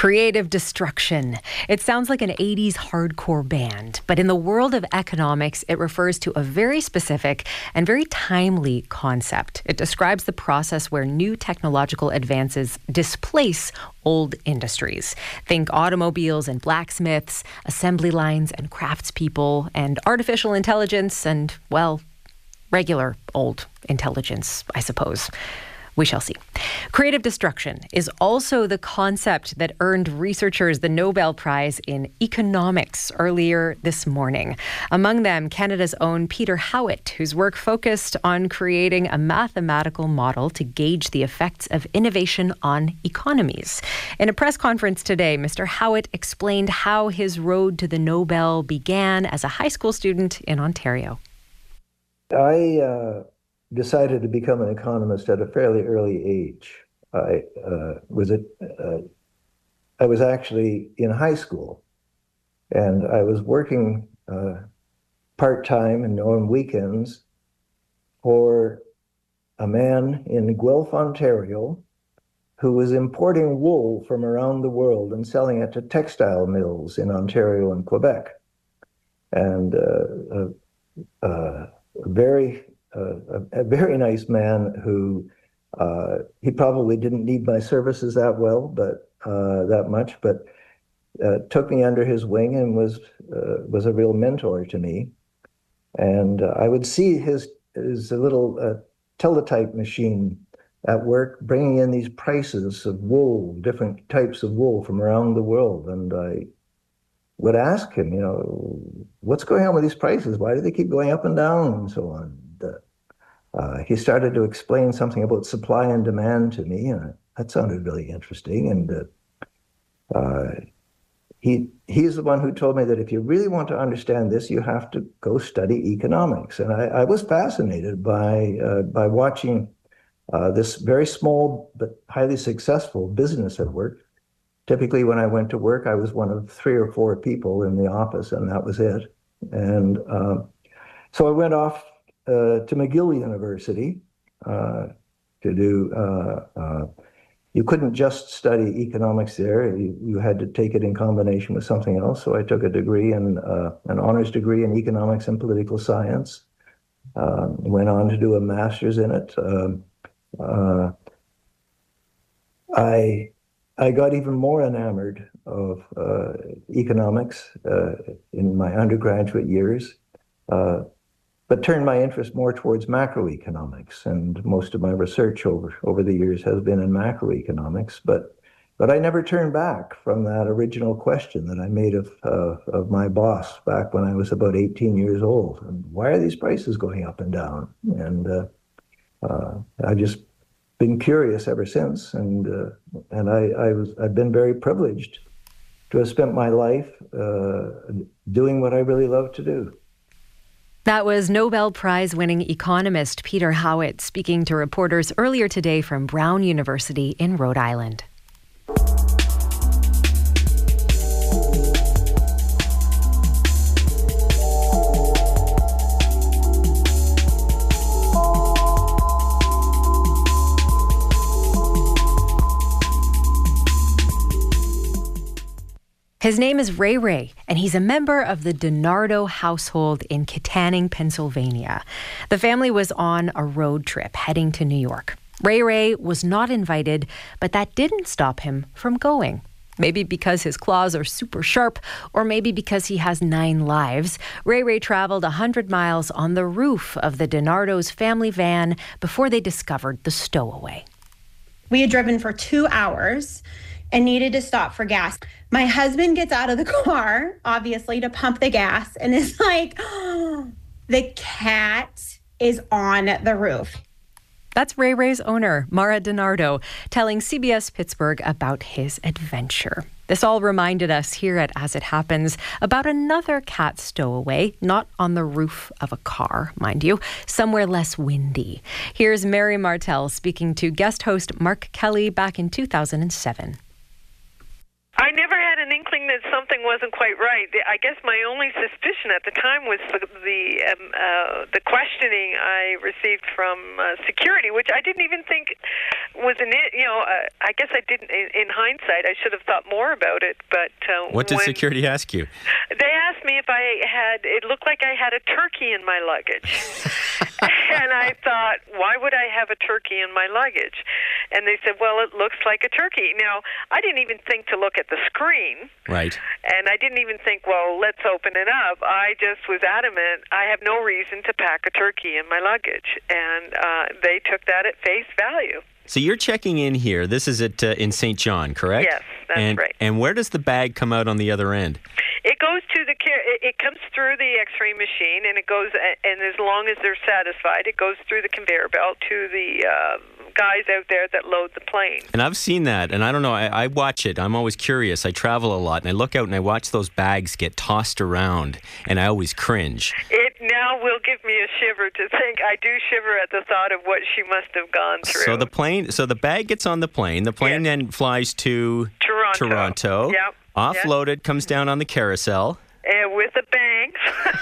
Creative destruction. It sounds like an eighties hardcore band, but in the world of economics, it refers to a very specific and very timely concept. It describes the process where new technological advances displace old industries. Think automobiles and blacksmiths, assembly lines and craftspeople, and artificial intelligence and, well, regular old intelligence, I suppose. We shall see. Creative destruction is also the concept that earned researchers the Nobel Prize in Economics earlier this morning. Among them, Canada's own Peter Howitt, whose work focused on creating a mathematical model to gauge the effects of innovation on economies. In a press conference today, Mister Howitt explained how his road to the Nobel began as a high school student in Ontario.
I... Uh... decided to become an economist at a fairly early age. I uh, was a, uh, I was actually in high school, and I was working uh, part-time and on weekends for a man in Guelph, Ontario, who was importing wool from around the world and selling it to textile mills in Ontario and Quebec. And uh, uh, uh, very Uh, a, a very nice man who uh, he probably didn't need my services that well, but uh, that much, but uh, took me under his wing and was uh, was a real mentor to me. And uh, I would see his his little uh, teletype machine at work, bringing in these prices of wool, different types of wool from around the world, and I would ask him, you know, what's going on with these prices? Why do they keep going up and down and so on? Uh, he started to explain something about supply and demand to me, and that sounded really interesting. And uh, uh, he he's the one who told me that if you really want to understand this, you have to go study economics. And I, I was fascinated by uh, by watching uh, this very small but highly successful business at work. Typically, when I went to work, I was one of three or four people in the office, and that was it. And uh, so I went off Uh, to McGill University uh, to do, uh, uh, you couldn't just study economics there, you, you had to take it in combination with something else. So I took a degree in, uh, an honors degree in economics and political science, uh, went on to do a master's in it. Uh, uh, I, I got even more enamored of uh, economics uh, in my undergraduate years. Uh, but turned my interest more towards macroeconomics, and most of my research over, over the years has been in macroeconomics, but but I never turned back from that original question that I made of uh, of my boss back when I was about eighteen years old. And why are these prices going up and down? And uh, uh, I've just been curious ever since, and uh, and I, I was I've been very privileged to have spent my life uh, doing what I really love to do.
That was Nobel Prize-winning economist Peter Howitt speaking to reporters earlier today from Brown University in Rhode Island. His name is Ray Ray, and he's a member of the DiNardo household in Kittanning, Pennsylvania. The family was on a road trip heading to New York. Ray Ray was not invited, but that didn't stop him from going. Maybe because his claws are super sharp, or maybe because he has nine lives. Ray Ray traveled one hundred miles on the roof of the DiNardo's family van before they discovered the stowaway.
We had driven for two hours and needed to stop for gas. My husband gets out of the car, obviously, to pump the gas, and is like, oh, the cat is on the roof.
That's Ray Ray's owner, Mara DiNardo, telling C B S Pittsburgh about his adventure. This all reminded us here at As It Happens about another cat stowaway, not on the roof of a car, mind you, somewhere less windy. Here's Mary Martell speaking to guest host Mark Kelly back in two thousand seven.
I never had an inkling inkling that something wasn't quite right. I guess my only suspicion at the time was the the, um, uh, the questioning I received from uh, security, which I didn't even think was an it. You know, uh, I guess I didn't. In, in hindsight, I should have thought more about it. But uh,
what did
when
security ask you?
They asked me if I had. It looked like I had a turkey in my luggage, and I thought, why would I have a turkey in my luggage? And they said, well, it looks like a turkey. Now, I didn't even think to look at the screen.
Right.
And I didn't even think, well, let's open it up. I just was adamant, I have no reason to pack a turkey in my luggage. And uh, they took that at face value.
So you're checking in here. This is at uh, in Saint John, correct?
Yes, that's
and,
right.
And where does the bag come out on the other end?
It goes to the care. It comes through the X-ray machine, and it goes. And as long as they're satisfied, it goes through the conveyor belt to the uh, guys out there that load the plane.
And I've seen that, and I don't know. I, I watch it. I'm always curious. I travel a lot, and I look out and I watch those bags get tossed around, and I always cringe.
It now will give me a shiver to think. I do shiver at the thought of what she must have gone through.
So the plane. So the bag gets on the plane. The plane yes. then flies to
Toronto.
Toronto.
Yep.
Offloaded,
yep.
comes down on the carousel.
And with a bang.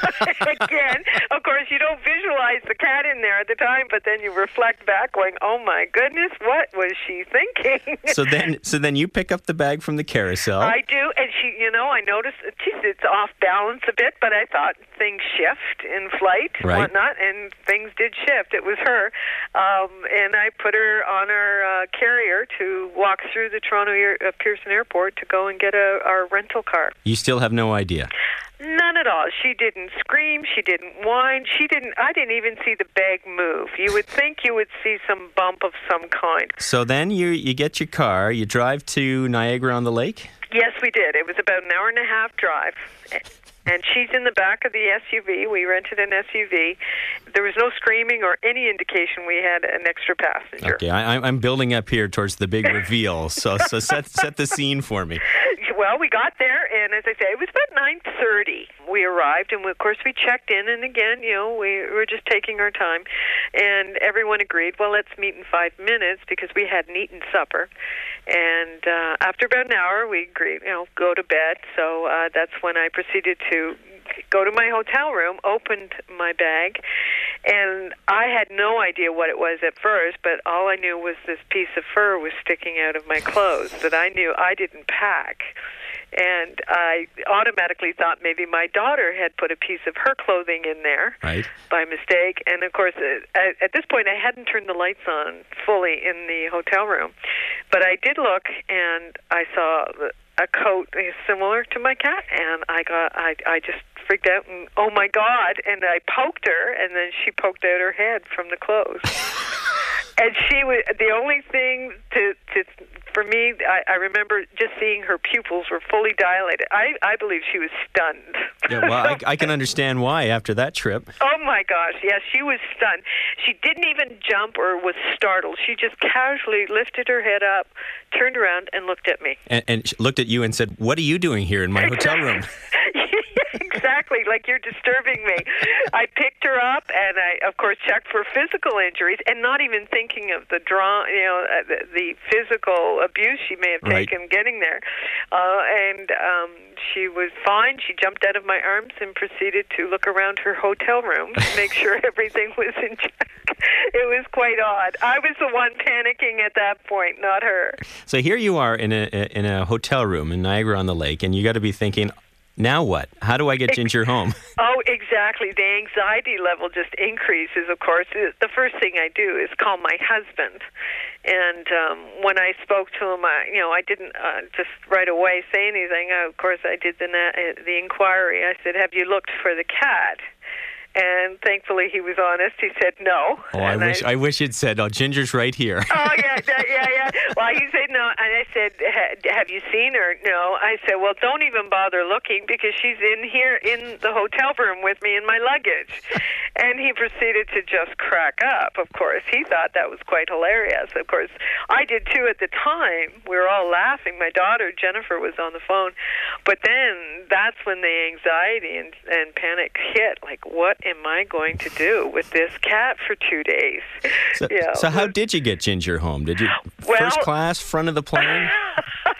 Again, of course, you don't visualize the cat in there at the time, but then you reflect back going, oh my goodness, what was she thinking?
so then so then you pick up the bag from the carousel.
I do, and she, you know, I noticed, geez, it's off balance a bit, but I thought things shift in flight and
right.
whatnot, and things did shift. It was her. Um, and I put her on our uh, carrier to walk through the Toronto Air, uh, Pearson Airport to go and get a, our rental car.
You still have no idea?
None at all. She didn't scream. She didn't whine. She didn't. I didn't even see the bag move. You would think you would see some bump of some kind.
So then you you get your car. You drive to Niagara-on-the-Lake?
Yes, we did. It was about an hour and a half drive. And she's in the back of the S U V. We rented an S U V. There was no screaming or any indication we had an extra passenger.
Okay, I, I'm building up here towards the big reveal. So so set set the scene for me.
Well, we got there, and as I say, it was about nine thirty. We arrived, and we, of course we checked in, and again, you know, we were just taking our time. And everyone agreed, well, let's meet in five minutes because we hadn't eaten supper. And uh, after about an hour, we agreed, you know, go to bed. So uh, that's when I proceeded to go to my hotel room, opened my bag, and I had no idea what it was at first, but all I knew was this piece of fur was sticking out of my clothes that I knew I didn't pack. And I automatically thought maybe my daughter had put a piece of her clothing in there
right.
by mistake. And, of course, at, at this point, I hadn't turned the lights on fully in the hotel room. But I did look, and I saw a coat similar to my cat, and I got, I, I just freaked out, and oh, my God, and I poked her, and then she poked out her head from the clothes. And she was the only thing to, to for me, I, I remember just seeing her pupils were fully dilated. I, I believe she was stunned.
Yeah, well, I, I can understand why after that trip.
Oh, my gosh. Yes, she was stunned. She didn't even jump or was startled. She just casually lifted her head up, turned around, and looked at me.
And, and she looked at you and said, what are you doing here in my hotel room?
Exactly, like you're disturbing me. I picked her up, and I, of course, checked for physical injuries, and not even thinking of the draw, you know, uh, the, the physical abuse she may have
right.
taken getting there. Uh, and um, she was fine. She jumped out of my arms and proceeded to look around her hotel room to make sure everything was in check. It was quite odd. I was the one panicking at that point, not her.
So here you are in a in a hotel room in Niagara-on-the-Lake, and you got to be thinking, now what? How do I get Ginger home?
Oh, exactly. The anxiety level just increases, of course. The first thing I do is call my husband. And um, when I spoke to him, I, you know, I didn't uh, just right away say anything. Uh, of course, I did the, na- the inquiry. I said, have you looked for the cat? And thankfully, he was honest. He said no.
Oh, I
and
wish I, I wish he'd said, "Oh, Ginger's right here."
Oh yeah, that, yeah, yeah. Well, he said no, and I said, "Have you seen her?" No. I said, "Well, don't even bother looking because she's in here in the hotel room with me in my luggage." And he proceeded to just crack up. Of course, he thought that was quite hilarious. Of course, I did too at the time. We were all laughing. My daughter Jennifer was on the phone, but then that's when the anxiety and, and panic hit. Like, what am I going to do with this cat for two days?
So,
you know,
so how did you get Ginger home? Did you
well,
first class, front of the plane?
I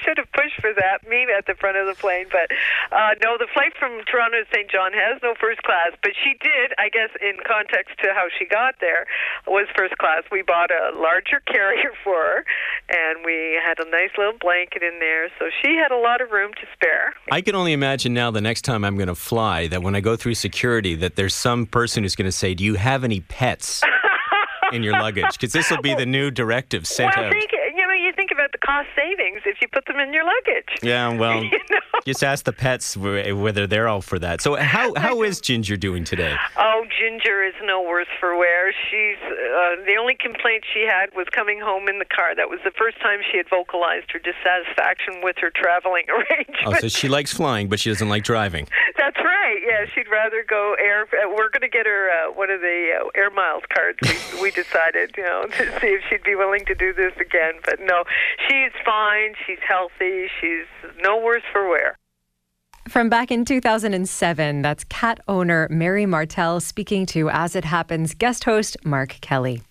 should have pushed for that, me at the front of the plane. But uh, no, the flight from Toronto to Saint John has no first class. But she did, I guess, in context to how she got there, was first class. We bought a larger carrier for her, and we had a nice little blanket in there. So she had a lot of room to spare.
I can only imagine now the next time I'm going to fly that when I go through security that there's some person who's going to say, do you have any pets in your luggage? Because this will be the new directive sent
well,
out.
Think, you know, you think about the cost savings if you put them in your luggage.
Yeah, well,
you know?
Just ask the pets whether they're all for that. So how how is Ginger doing today?
Oh, Ginger is no worse for wear. She's uh, the only complaint she had was coming home in the car. That was the first time she had vocalized her dissatisfaction with her traveling arrangement.
Oh, so she likes flying, but she doesn't like driving.
That's right. Yeah, she'd rather go air. We're going to get her uh, one of the uh, Air Miles cards. We, we decided, you know, to see if she'd be willing to do this again. But no, she's fine. She's healthy. She's no worse for wear.
From back in two thousand seven, that's cat owner Mary Martel speaking to As It Happens guest host Mark Kelly.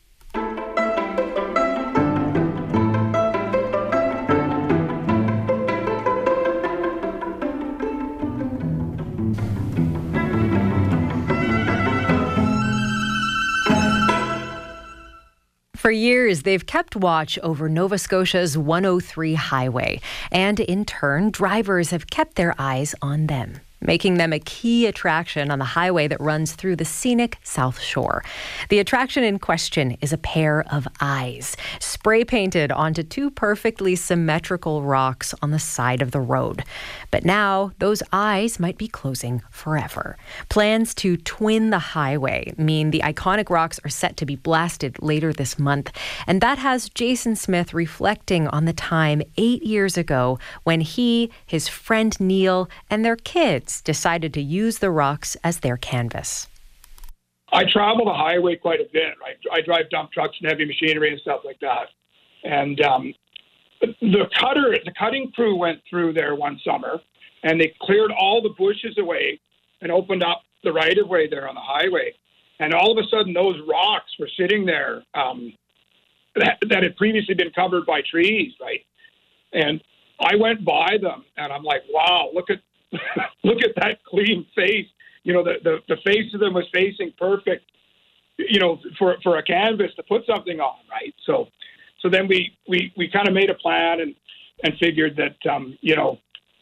For years, they've kept watch over Nova Scotia's one oh three highway, and in turn, drivers have kept their eyes on them, making them a key attraction on the highway that runs through the scenic South Shore. The attraction in question is a pair of eyes, spray painted onto two perfectly symmetrical rocks on the side of the road. But now, those eyes might be closing forever. Plans to twin the highway mean the iconic rocks are set to be blasted later this month. And that has Jason Smith reflecting on the time eight years ago when he, his friend Neil, and their kids decided to use the rocks as their canvas.
I travel the highway quite a bit. Right? I drive dump trucks and heavy machinery and stuff like that. And um, the cutter, the cutting crew went through there one summer, and they cleared all the bushes away and opened up the right-of-way there on the highway. And all of a sudden, those rocks were sitting there um, that, that had previously been covered by trees, right? And I went by them, and I'm like, wow, look at look at that clean face. You know, the, the, the face of them was facing perfect, you know, for, for a canvas to put something on, right? So so then we, we, we kind of made a plan and, and figured that, um, you know,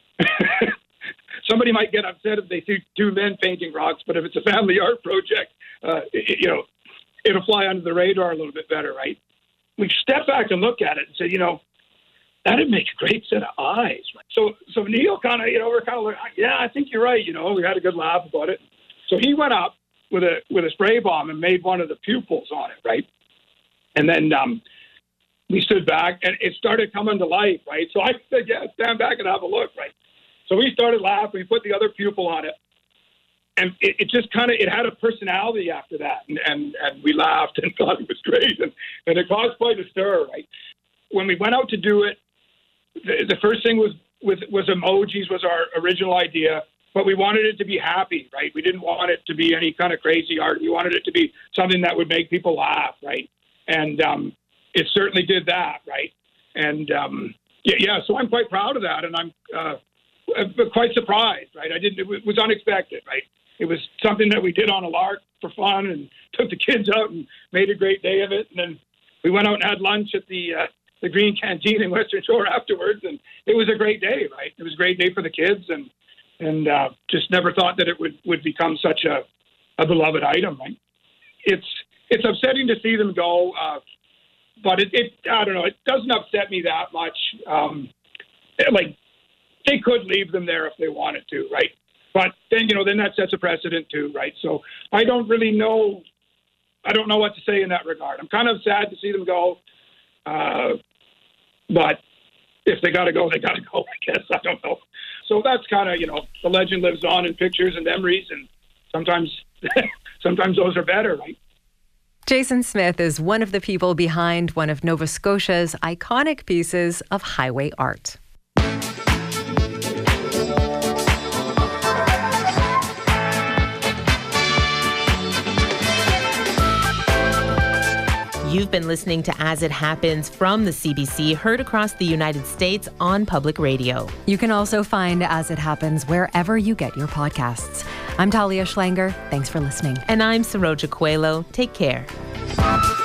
somebody might get upset if they see two men painting rocks, but if it's a family art project, uh, it, you know, it'll fly under the radar a little bit better, right? We stepped back and looked at it and said, you know, that'd make a great set of eyes. So, so Neil kind of, you know, we're kind of like, yeah, I think you're right. You know, we had a good laugh about it. So he went up with a with a spray bomb and made one of the pupils on it, right? And then um, we stood back, and it started coming to life, right? So I said, yeah, stand back and have a look, right? So we started laughing. We put the other pupil on it, and it, it just kind of it had a personality after that, and, and and we laughed and thought it was great, and, and it caused quite a stir, right? When we went out to do it, the, the first thing was with was emojis was our original idea, but we wanted it to be happy, right? We didn't want it to be any kind of crazy art. We wanted it to be something that would make people laugh, right? And um, it certainly did that, right? And um, yeah, yeah, so I'm quite proud of that, and I'm uh, quite surprised, right? I didn't. It was unexpected, right? It was something that we did on a lark for fun, and took the kids out and made a great day of it. And then we went out and had lunch at the uh, the Green Canteen in Western Shore afterwards, and it was a great day, right? It was a great day for the kids, and and uh, just never thought that it would, would become such a, a beloved item, right? It's it's upsetting to see them go, uh, but it, it I don't know, it doesn't upset me that much. Um, like, they could leave them there if they wanted to, right? But then, you know, then that sets a precedent too, right? So I don't really know, I don't know what to say in that regard. I'm kind of sad to see them go, uh, but if they got to go, they got to go, I guess. I don't know. So that's kind of, you know, the legend lives on in pictures and memories, and sometimes sometimes those are better, right?
Jason Smith is one of the people behind one of Nova Scotia's iconic pieces of highway art.
You've been listening to As It Happens from the C B C, heard across the United States on public radio.
You can also find As It Happens wherever you get your podcasts. I'm Talia Schlanger. Thanks for listening.
And I'm Saroja Coelho. Take care.